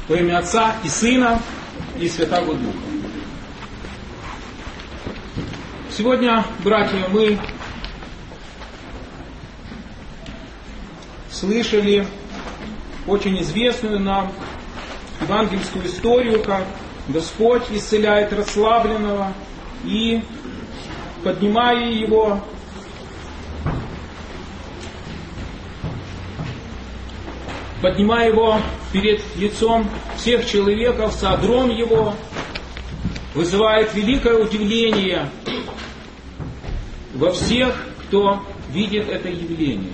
Во имя Отца и Сына и Святаго Духа. Сегодня, братья, мы слышали очень известную нам евангельскую историю, как Господь исцеляет расслабленного и, поднимая его, перед лицом всех человеков, содром его, вызывает великое удивление во всех, кто видит это явление.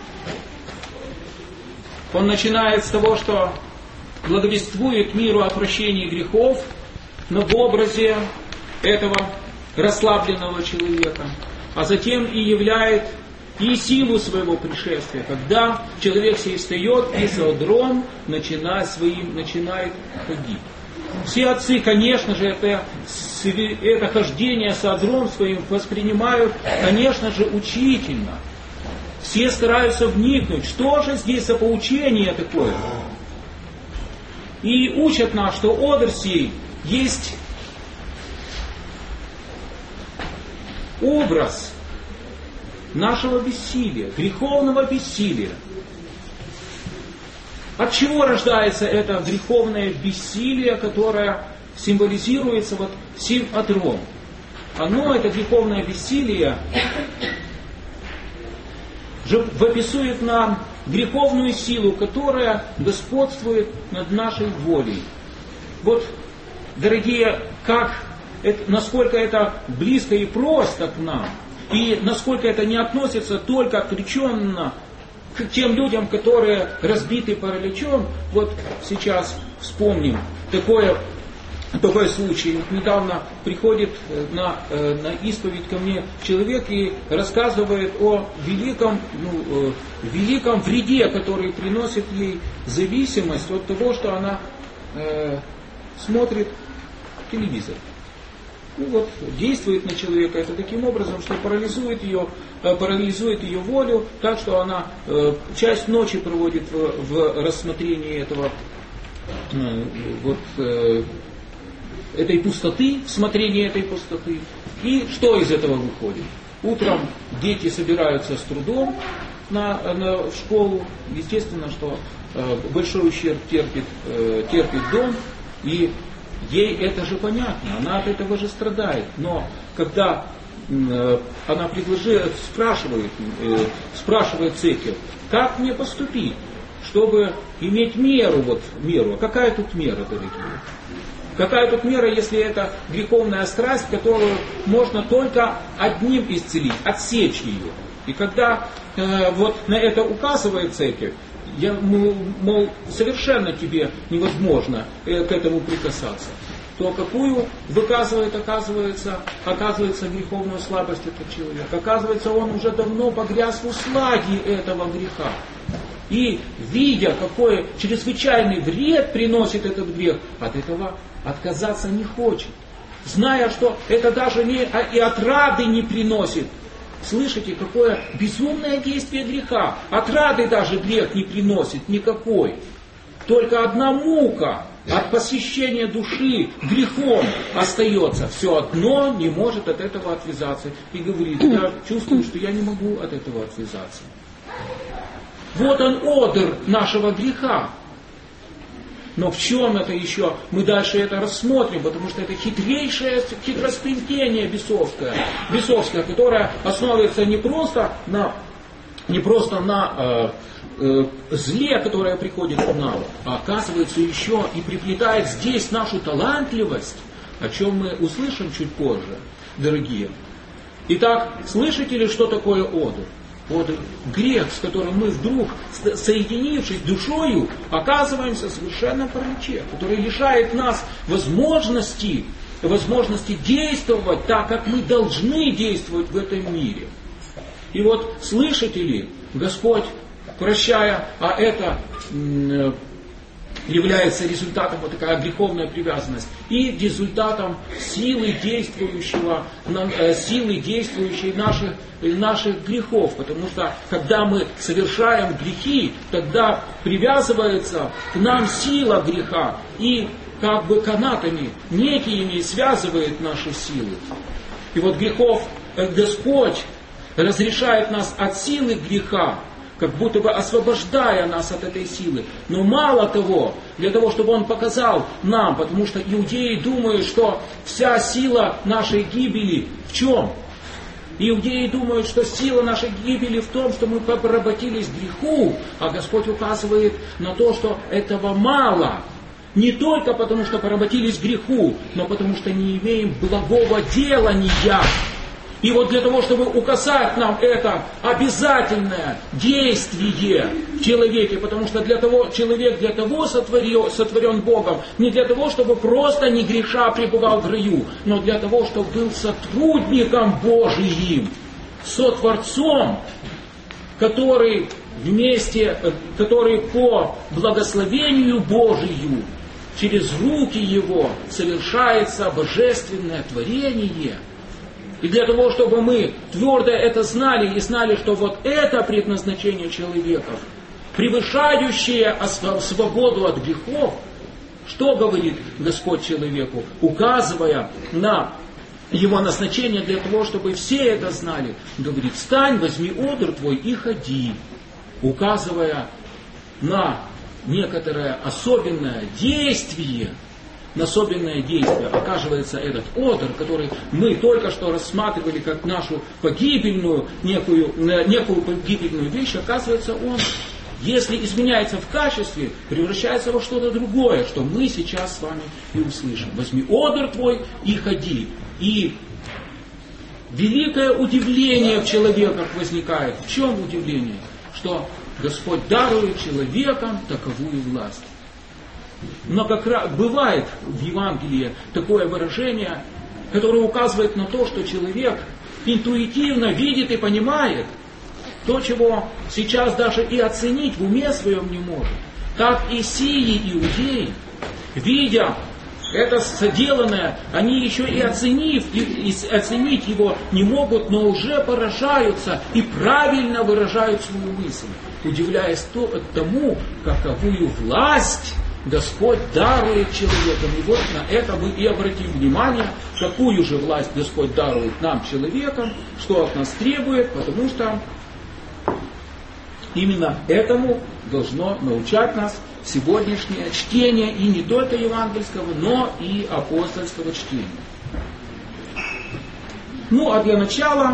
Он начинает с того, что благовествует миру о прощении грехов, но в образе этого расслабленного человека, а затем и являет и силу своего пришествия, когда человек сей встает и содром начинает ходить. Все отцы, конечно же, это хождение содром своим воспринимают, конечно же, учительно. Все стараются вникнуть, что же здесь за поучение такое. И учат нас, что одр сей есть образ нашего бессилия, греховного бессилия. От чего рождается это греховное бессилие, которое символизируется вот сим одром? Оно, это греховное бессилие, описывает нам греховную силу, которая господствует над нашей волей. Вот, дорогие, насколько это близко и просто к нам, и насколько это не относится только отвлеченно к тем людям, которые разбиты параличом. Вот сейчас вспомним такой случай. Недавно приходит на исповедь ко мне человек и рассказывает о великом вреде, который приносит ей зависимость от того, что она смотрит телевизор. Действует на человека это таким образом, что парализует ее волю, так что она часть ночи проводит в рассмотрении этой пустоты, в смотрении этой пустоты. И что из этого выходит? Утром дети собираются с трудом в школу. Естественно, что большой ущерб терпит дом, и ей это же понятно, она от этого же страдает. Но когда она спрашивает церковь, как мне поступить, чтобы иметь меру. А какая тут мера, дорогие? Какая тут мера, если это греховная страсть, которую можно только одним исцелить, отсечь ее? И когда на это указывает церковь, совершенно тебе невозможно к этому прикасаться, то какую выказывает, оказывается, греховную слабость этот человек. Оказывается, он уже давно погряз в усладье этого греха. И, видя, какой чрезвычайный вред приносит этот грех, от этого отказаться не хочет. Зная, что это даже и отрады не приносит. Слышите, какое безумное действие греха. Отрады даже грех не приносит никакой. Только одна мука от посещения души грехом остается. Все одно не может от этого отвязаться. И говорит, я чувствую, что я не могу от этого отвязаться. Вот он одр нашего греха. Но в чем это еще? Мы дальше это рассмотрим, потому что это хитрейшее хитросплетение бесовское, которое основывается не просто на зле, которое приходит к нам, а оказывается еще и приплетает здесь нашу талантливость, о чем мы услышим чуть позже, дорогие. Итак, слышите ли, что такое одр? Одр – грех, с которым мы вдруг, соединившись душою, оказываемся совершенно в параличе, который лишает нас возможности действовать так, как мы должны действовать в этом мире. И вот, слышите ли, Господь, прощая, является результатом вот такая греховная привязанность и результатом силы действующей наших грехов. Потому что когда мы совершаем грехи, тогда привязывается к нам сила греха и как бы канатами некими связывает наши силы. И вот Господь разрешает нас от силы греха, как будто бы освобождая нас от этой силы. Но мало того, для того, чтобы Он показал нам, потому что иудеи думают, что вся сила нашей гибели в чем? Иудеи думают, что сила нашей гибели в том, что мы поработились греху, а Господь указывает на то, что этого мало. Не только потому, что поработились греху, но потому, что не имеем благого делания. И вот для того, чтобы указать нам это обязательное действие в человеке, потому что человек для того сотворен Богом, не для того, чтобы просто не греша пребывал в раю, но для того, чтобы был сотрудником Божиим, сотворцом, который по благословению Божию, через руки Его совершается божественное творение. И для того, чтобы мы твердо это знали и знали, что вот это предназначение человека, превышающее свободу от грехов, что говорит Господь человеку, указывая на его назначение для того, чтобы все это знали, говорит: встань, возьми одр твой и ходи, указывая на некоторое особенное действие. На особенное действие оказывается этот одр, который мы только что рассматривали как нашу погибельную, некую погибельную вещь, оказывается, он, если изменяется в качестве, превращается во что-то другое, что мы сейчас с вами и услышим. Возьми одр твой и ходи. И великое удивление в человеках возникает. В чем удивление? Что Господь дарует человекам таковую власть. Но как раз бывает в Евангелии такое выражение, которое указывает на то, что человек интуитивно видит и понимает то, чего сейчас даже и оценить в уме своем не может. Так и сии иудеи, видя это соделанное, они еще и оценить его не могут, но уже поражаются и правильно выражают свою мысль, удивляясь тому, каковую власть Господь дарует человеком. И вот на это мы и обратим внимание, какую же власть Господь дарует нам, человеком, что от нас требует, потому что именно этому должно научать нас сегодняшнее чтение, и не только евангельского, но и апостольского чтения. Ну, а для начала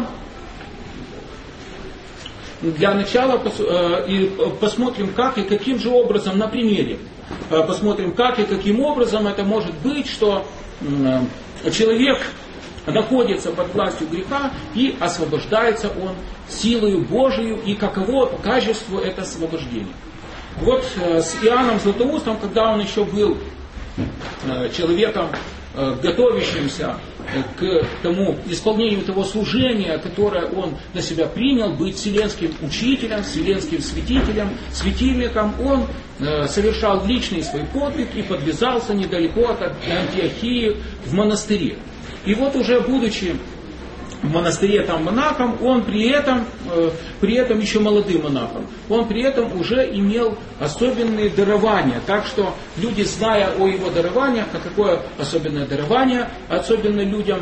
посмотрим, как и каким же образом, на примере, посмотрим, как и каким образом это может быть, что человек находится под властью греха и освобождается он силою Божию, и каково качество это освобождения. Вот с Иоанном Златоустом, когда он еще был человеком, готовящимся к тому исполнению того служения, которое он на себя принял, быть вселенским учителем, вселенским светильником, он совершал личный свой подвиг и подвязался недалеко от Антиохии в монастыре. И вот уже будучи в монастыре там монахом, он при этом еще молодым монахом, он при этом уже имел особенные дарования. Так что люди, зная о его дарованиях, а какое особенное дарование, особенно людям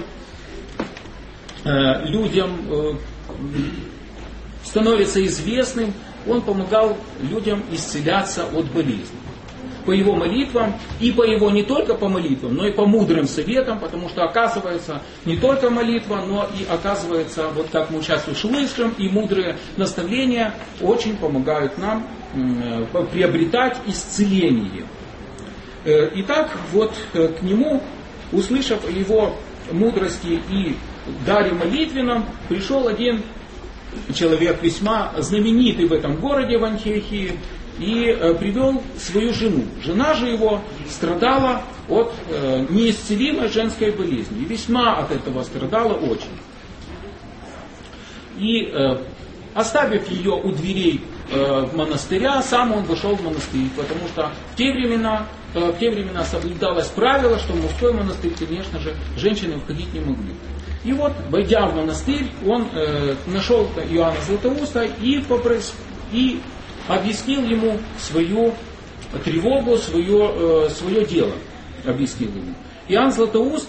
становится известным, он помогал людям исцеляться от болезней. По его молитвам, и по его не только по молитвам, но и по мудрым советам, потому что оказывается не только молитва, но и оказывается, вот как мы сейчас услышим, и мудрые наставления очень помогают нам приобретать исцеление. Итак, вот к нему, услышав о его мудрости и даре молитвенном, пришел один человек, весьма знаменитый в этом городе, в Антиохии, и привел свою жену. Жена же его страдала от неисцелимой женской болезни. И весьма от этого страдала очень. И оставив ее у дверей монастыря, сам он вошел в монастырь, потому что в те времена соблюдалось правило, что в мужской монастырь, конечно же, женщины входить не могли. И вот, войдя в монастырь, он нашел Иоанна Златоуста и объяснил ему свою тревогу, свое дело. Объяснил ему. Иоанн Златоуст,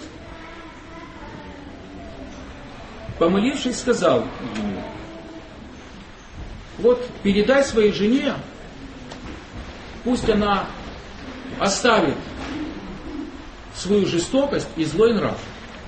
помолившись, сказал ему: вот передай своей жене, пусть она оставит свою жестокость и злой нрав.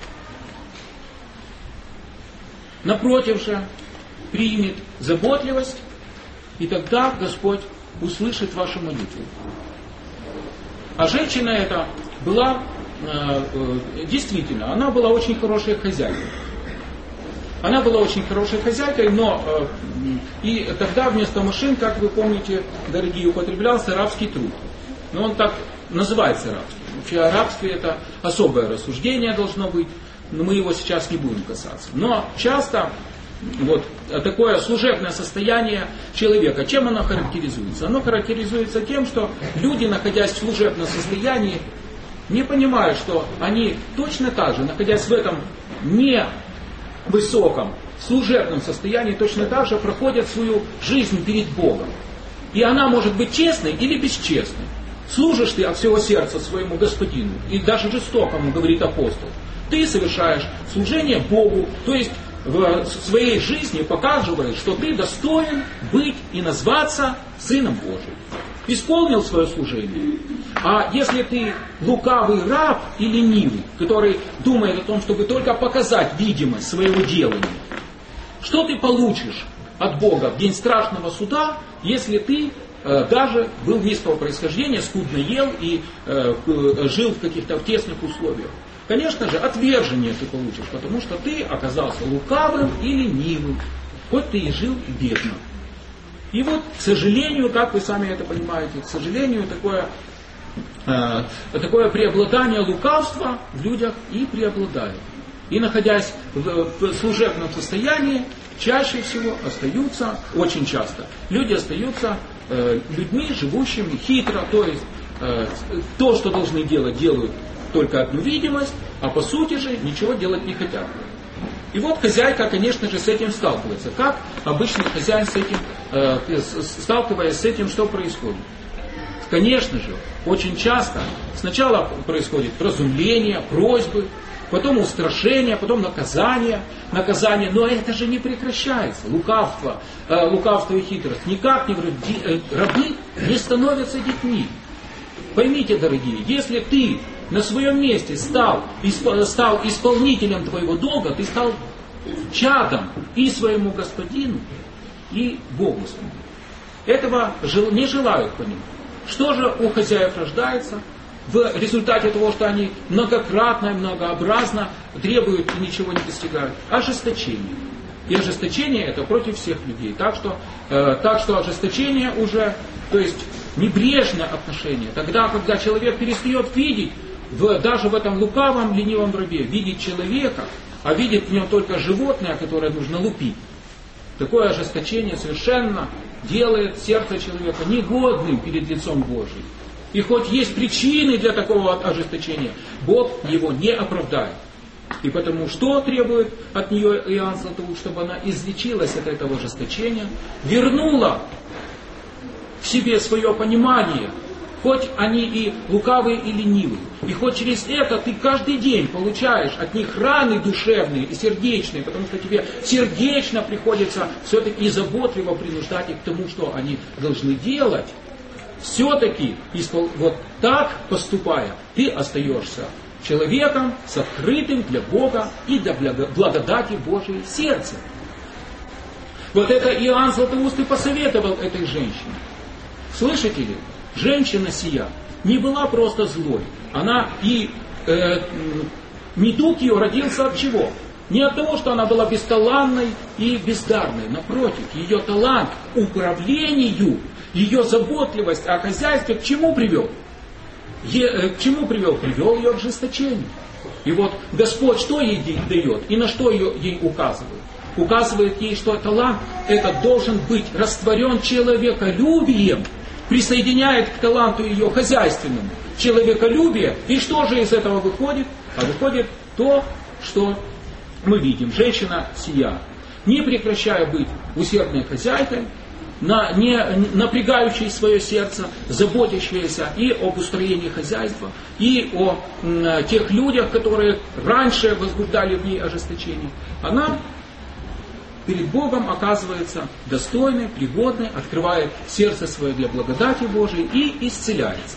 Напротив же, примет заботливость, и тогда Господь услышит вашу молитву. А женщина эта была, действительно, она была очень хорошей хозяйкой. Она была очень хорошей хозяйкой, но и тогда вместо машин, как вы помните, дорогие, употреблялся рабский труд. Но он так называется рабским. Вообще о рабстве это особое рассуждение должно быть, но мы его сейчас не будем касаться. Но часто вот такое служебное состояние человека, чем оно характеризуется? Оно характеризуется тем, что люди, находясь в служебном состоянии, не понимают, что они точно так же, находясь в этом невысоком служебном состоянии, точно так же проходят свою жизнь перед Богом. И она может быть честной или бесчестной. Служишь ты от всего сердца своему Господину, и даже жестокому, говорит апостол, ты совершаешь служение Богу, то есть в своей жизни показываешь, что ты достоин быть и назваться Сыном Божиим. Исполнил свое служение. А если ты лукавый раб и ленивый, который думает о том, чтобы только показать видимость своего делания, что ты получишь от Бога в день страшного суда, если ты даже был низкого происхождения, скудно ел и жил в каких-то тесных условиях? Конечно же, отвержение ты получишь, потому что ты оказался лукавым и ленивым, хоть ты и жил бедно. И вот, к сожалению, как вы сами это понимаете, к сожалению, такое преобладание лукавства в людях и преобладает. И находясь в служебном состоянии, чаще всего остаются, очень часто, люди остаются людьми, живущими хитро, то есть то, что должны делать, делают только одну видимость, а по сути же ничего делать не хотят. И вот хозяйка, конечно же, с этим сталкивается. Как обычный хозяин с этим, сталкиваясь с этим, что происходит? Конечно же, очень часто сначала происходит вразумление, просьбы, потом устрашение, потом наказание, но это же не прекращается. Лукавство и хитрость никак не рабы не становятся детьми. Поймите, дорогие, если ты на своем месте стал исполнителем твоего долга, ты стал чадом и своему господину, и Богу своему. Этого не желают понимать. Что же у хозяев рождается? В результате того, что они многократно и многообразно требуют и ничего не достигают? Ожесточение. И ожесточение это против всех людей. Так что ожесточение уже, то есть небрежное отношение. Тогда, когда человек перестает видеть, даже в этом лукавом, ленивом рабе, видеть человека, а видит в нем только животное, которое нужно лупить. Такое ожесточение совершенно делает сердце человека негодным перед лицом Божьим. И хоть есть причины для такого ожесточения, Бог его не оправдает. И потому что требует от нее Иоанн Златоуст, чтобы она излечилась от этого ожесточения, вернула к себе свое понимание, хоть они и лукавые, и ленивые. И хоть через это ты каждый день получаешь от них раны душевные и сердечные, потому что тебе сердечно приходится все-таки и заботливо принуждать их к тому, что они должны делать, все-таки вот так поступая, ты остаешься человеком с открытым для Бога и для благодати Божией сердцем. Вот это Иоанн Златоуст и посоветовал этой женщине. Слышите ли? Женщина сия не была просто злой. Она недуг ее родился от чего? Не от того, что она была бесталанной и бездарной. Напротив, ее талант к управлению, ее заботливость о хозяйстве к чему привел? К чему привел? Привел ее к ожесточению. И вот Господь что ей дает и на что ей указывает? указывает ей, что талант этот должен быть растворен человеколюбием, присоединяет к таланту ее хозяйственному человеколюбие. И что же из этого выходит? А выходит то, что мы видим. Женщина сия, не прекращая быть усердной хозяйкой, не напрягающей свое сердце, заботящаяся и об устроении хозяйства, и о тех людях, которые раньше возбуждали в ней ожесточение, она перед Богом оказывается достойной, пригодной, открывает сердце свое для благодати Божией и исцеляется.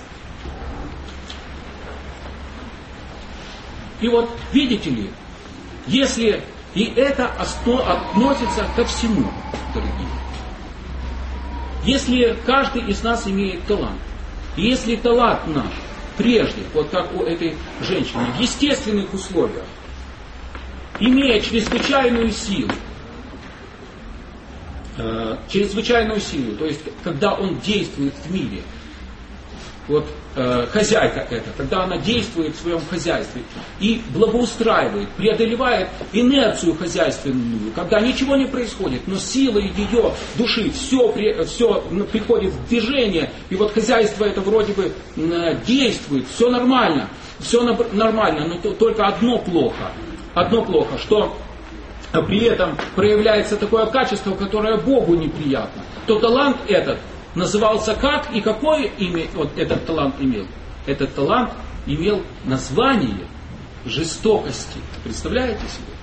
И вот, видите ли, если и это относится ко всему, дорогие. Если каждый из нас имеет талант, и если талант наш прежде, вот как у этой женщины, в естественных условиях, имея чрезвычайную силу, то есть когда он действует в мире, вот хозяйка эта, когда она действует в своем хозяйстве и благоустраивает, преодолевает инерцию хозяйственную, когда ничего не происходит, но силой ее души все приходит в движение, и вот хозяйство это вроде бы действует, все нормально, но только одно плохо, что при этом проявляется такое качество, которое Богу неприятно, то талант этот назывался как и какое имя вот этот талант имел? Этот талант имел название жестокости. Представляете себе?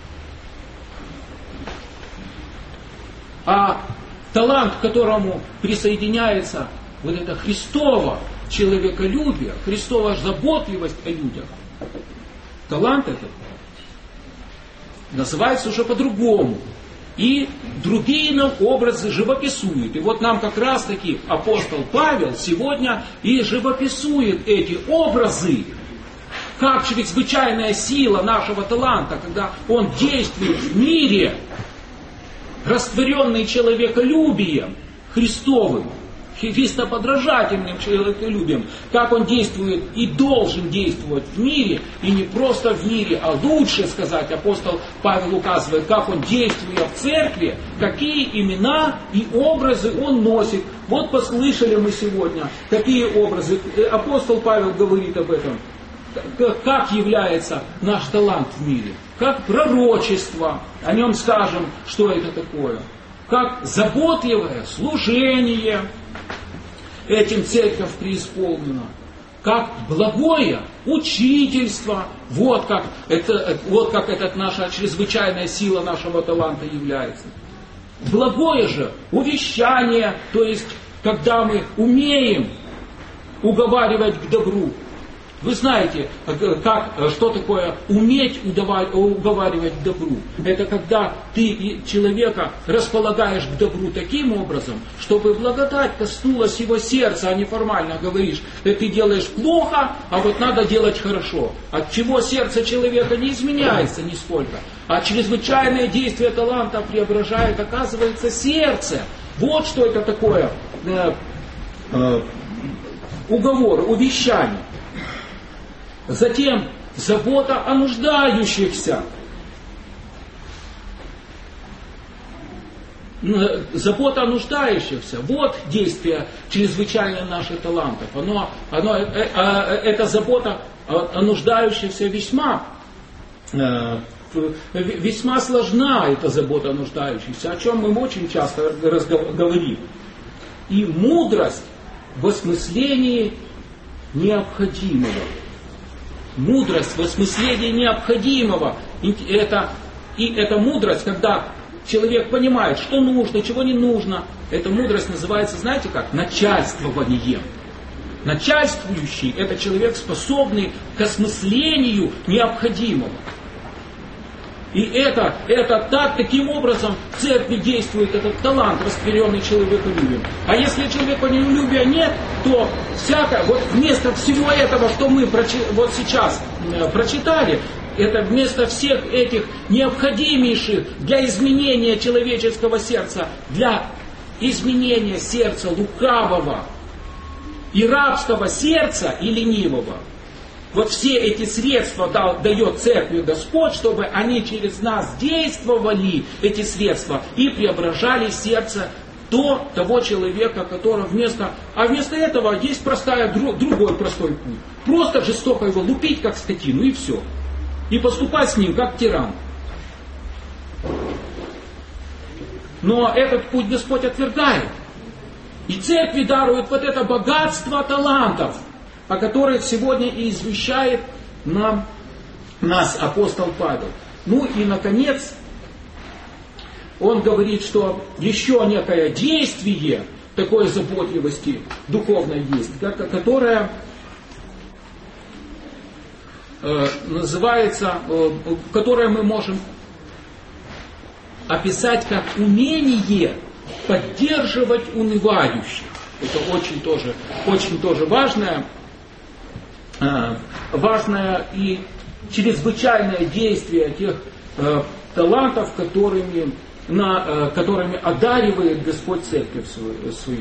А талант, к которому присоединяется вот это Христово человеколюбие, Христова заботливость о людях, талант этот называется уже по-другому. И другие нам образы живописует. И вот нам как раз таки апостол Павел сегодня и живописует эти образы, как чрезвычайная сила нашего таланта, когда он действует в мире, растворенный человеколюбием Христовым, христоподражательным человеколюбием, как он действует и должен действовать в мире, и не просто в мире, а лучше сказать, апостол Павел указывает, как он, действуя в церкви, какие имена и образы он носит. Вот послышали мы сегодня, какие образы. Апостол Павел говорит об этом. Как является наш талант в мире? Как пророчество, о нем скажем, что это такое. Как заботливое служение, этим церковь преисполнена. Как благое учительство, вот как эта наша чрезвычайная сила нашего таланта является. Благое же увещание, то есть когда мы умеем уговаривать к добру. Вы знаете, что такое уметь уговаривать к добру. Это когда ты человека располагаешь к добру таким образом, чтобы благодать коснулась его сердца, а не формально говоришь, ты делаешь плохо, а вот надо делать хорошо. От чего сердце человека не изменяется нисколько. А чрезвычайное действие таланта преображает, оказывается, сердце. Вот что это такое уговор, увещание. Затем забота о нуждающихся. Забота о нуждающихся. Вот действие чрезвычайно наших талантов. Эта забота о нуждающихся весьма сложна, эта забота о нуждающихся, о чем мы очень часто говорим. И мудрость в осмыслении необходимого. Мудрость в осмыслении необходимого. Это мудрость, когда человек понимает, что нужно, чего не нужно. Эта мудрость называется, знаете как? Начальствованием. Начальствующий – это человек, способный к осмыслению необходимого. И таким образом в церкви действует этот талант, растворенный человеколюбием. А если человеколюбия нет, то вместо всего этого, что мы вот сейчас прочитали, это вместо всех этих необходимейших для изменения человеческого сердца, для изменения сердца лукавого и рабского сердца и ленивого, Вот все эти средства дает церкви Господь, чтобы они через нас действовали, эти средства, и преображали сердце до того человека, который вместо этого есть другой простой путь. Просто жестоко его лупить, как скотину, и все. И поступать с ним, как тиран. Но этот путь Господь отвергает. И церкви дарует вот это богатство талантов, о которых сегодня и извещает нас апостол Павел. Ну и наконец, он говорит, что еще некое действие такой заботливости духовной есть, которое называется, которое мы можем описать как умение поддерживать унывающих. Это очень тоже важное и чрезвычайное действие тех талантов, которыми одаривает Господь церковь свою.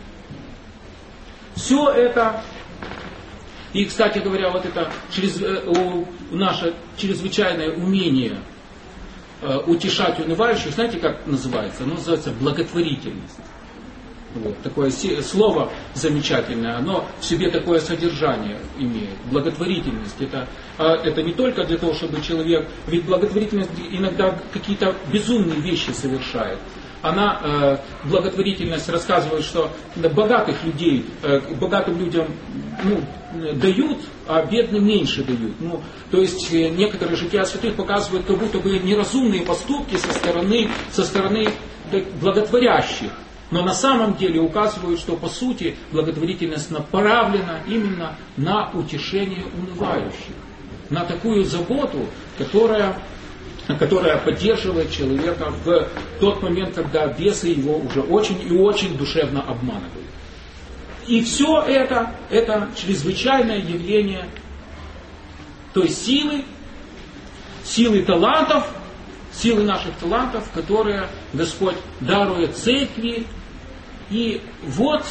Все это, и, кстати говоря, вот это наше чрезвычайное умение утешать унывающих, знаете, как называется? Оно называется благотворительность. Вот, такое слово замечательное, оно в себе такое содержание имеет. Благотворительность это не только для того, чтобы человек, ведь благотворительность иногда какие-то безумные вещи совершает. Благотворительность рассказывает, что богатых людей, богатым людям дают, а бедным меньше дают. То есть некоторые жития святых показывают как будто бы неразумные поступки со стороны благотворящих. Но на самом деле указывают, что по сути благотворительность направлена именно на утешение унывающих. На такую заботу, которая поддерживает человека в тот момент, когда бесы его уже очень и очень душевно обманывают. И все это чрезвычайное явление той силы талантов, силы наших талантов, которые Господь дарует церкви. И вот,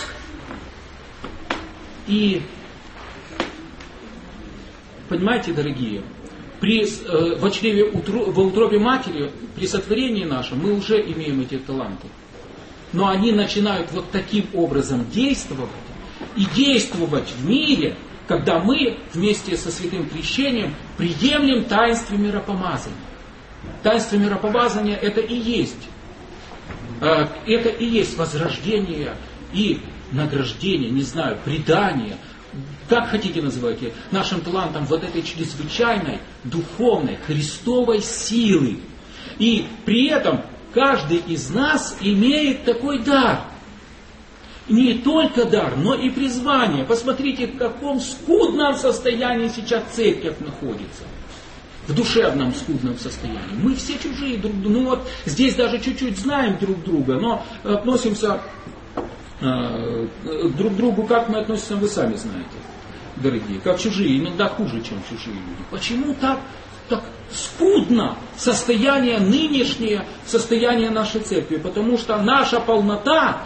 понимаете, дорогие, во утробе матери, при сотворении нашем, мы уже имеем эти таланты. Но они начинают вот таким образом действовать, и действовать в мире, когда мы вместе со святым крещением приемлем таинство миропомазания. Таинство миропомазания это и есть возрождение и награждение, не знаю, предание, как хотите называйте, нашим талантам вот этой чрезвычайной, духовной, Христовой силы. И при этом каждый из нас имеет такой дар. Не только дар, но и призвание. Посмотрите, в каком скудном состоянии сейчас церковь находится. В душевном скудном состоянии. Мы все чужие друг другу. Здесь даже чуть-чуть знаем друг друга, но относимся друг к другу, как мы относимся, вы сами знаете, дорогие. Как чужие, иногда хуже, чем чужие люди. Почему так скудно состояние нынешнее, состояние нашей церкви? Потому что наша полнота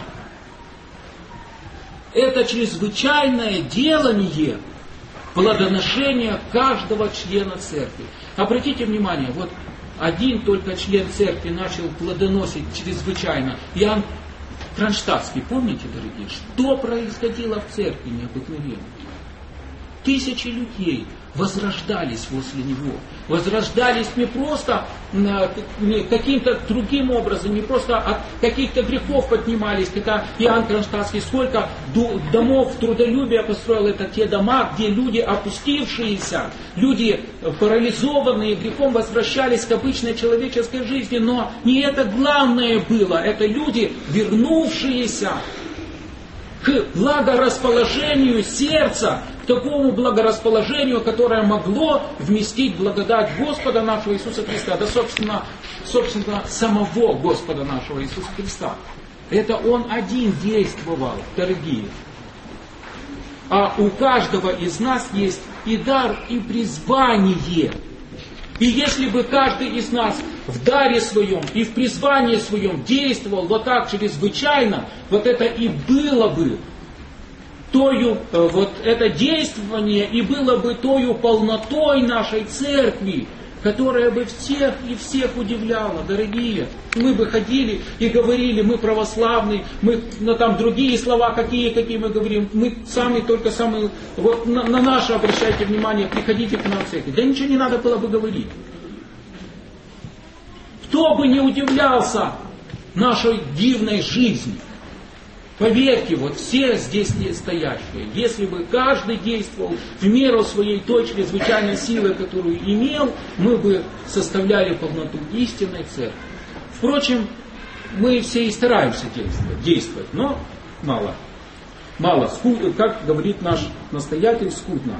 это чрезвычайное делание плодоношения каждого члена церкви. Обратите внимание, вот один только член церкви начал плодоносить чрезвычайно. Иоанн Кронштадтский, помните, дорогие, что происходило в церкви необыкновенно? Тысячи людей возрождались возле него. Возрождались не просто каким-то другим образом, не просто от каких-то грехов поднимались, когда Иоанн Кронштадтский сколько домов трудолюбия построил, это те дома, где люди опустившиеся, люди парализованные грехом возвращались к обычной человеческой жизни, но не это главное было, это люди, вернувшиеся к благорасположению сердца, к такому благорасположению, которое могло вместить благодать Господа нашего Иисуса Христа, да собственно самого Господа нашего Иисуса Христа. Это Он один действовал, дорогие. А у каждого из нас есть и дар, и призвание. И если бы каждый из нас в даре своем и в призвании своем действовал вот так чрезвычайно, вот это и было бы тою, вот это действование и было бы тою полнотой нашей церкви, которая бы всех и всех удивляла, дорогие. Мы бы ходили и говорили, мы православные, мы там другие слова, какие мы говорим, мы сами только самые, вот на наше обращайте внимание, приходите к нам в церковь. Да ничего не надо было бы говорить. Кто бы не удивлялся нашей дивной жизни. Поверьте, вот все здесь стоящие, если бы каждый действовал в меру своей той чрезвычайной силы, которую имел, мы бы составляли полноту истинной церкви. Впрочем, мы все и стараемся действовать, но мало. Мало, как говорит наш настоятель, скудно.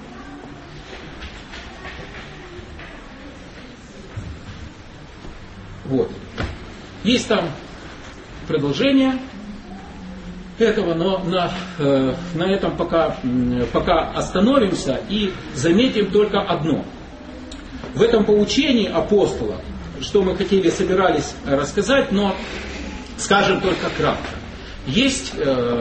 Вот. Есть там продолжение этого, но на этом пока остановимся и заметим только одно. В этом поучении апостола, что мы собирались рассказать, но скажем только кратко. Есть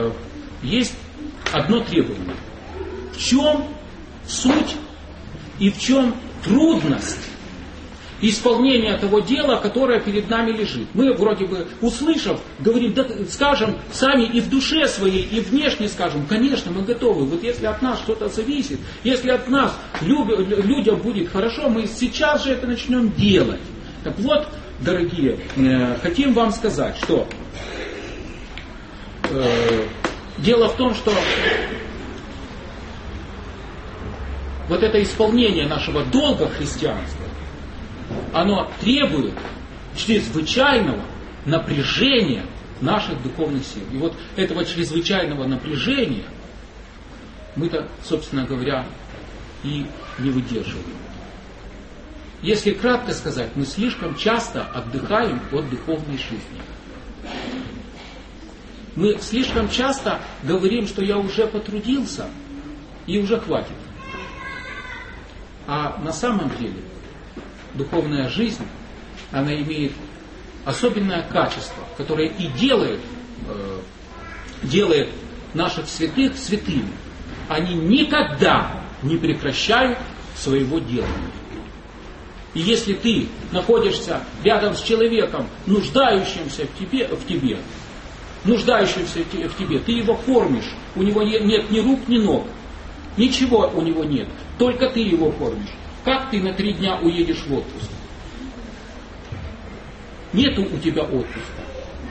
одно требование. В чем суть и в чем трудность исполнения того дела, которое перед нами лежит. Мы вроде бы, услышав, говорим, да, скажем сами и в душе своей, и внешне скажем, конечно, мы готовы. Вот если от нас что-то зависит, если от нас людям будет хорошо, мы сейчас же это начнем делать. Так вот, дорогие, хотим вам сказать, что дело в том, что вот это исполнение нашего долга христианства, оно требует чрезвычайного напряжения наших духовных сил. И вот этого чрезвычайного напряжения мы-то, собственно говоря, и не выдерживаем. Если кратко сказать, мы слишком часто отдыхаем от духовной жизни. Мы слишком часто говорим, что я уже потрудился и уже хватит. А на самом деле духовная жизнь, она имеет особенное качество, которое и делает наших святых святыми. Они никогда не прекращают своего делания. И если ты находишься рядом с человеком, нуждающимся в тебе, ты его кормишь, у него нет ни рук, ни ног, ничего у него нет, только ты его кормишь. Как ты на 3 дня уедешь в отпуск? Нету у тебя отпуска.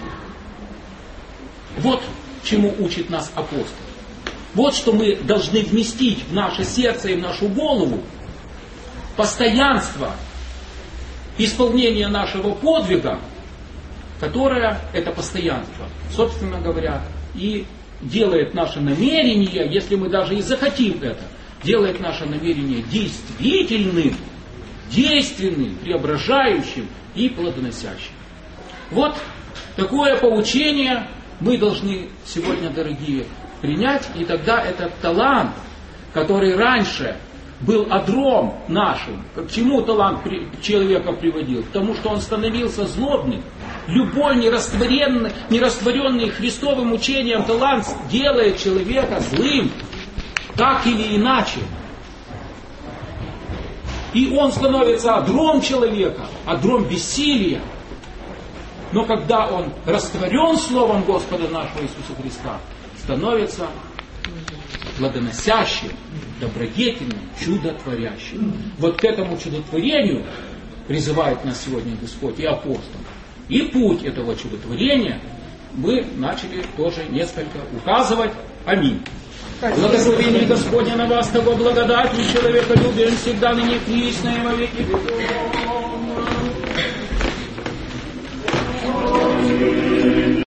Вот чему учит нас апостол. Вот что мы должны вместить в наше сердце и в нашу голову. Постоянство исполнения нашего подвига, которое это постоянство, собственно говоря, и делает наше намерение, если мы даже и захотим это, делает наше намерение действительным, действенным, преображающим и плодоносящим. Вот такое поучение мы должны сегодня, дорогие, принять, и тогда этот талант, который раньше был одром нашим, к чему талант человека приводил? К тому, что он становился злобным. Любой нерастворенный Христовым учением талант делает человека злым, так или иначе. И он становится одром человека, одром бессилия. Но когда он растворен Словом Господа нашего Иисуса Христа, становится плодоносящим, добродетельным, чудотворящим. Вот к этому чудотворению призывает нас сегодня Господь и апостол. И путь этого чудотворения мы начали тоже несколько указывать. Аминь. Благословение Господне на вас, того благодать и человеколюбие всегда ныне и присно и во веки веков.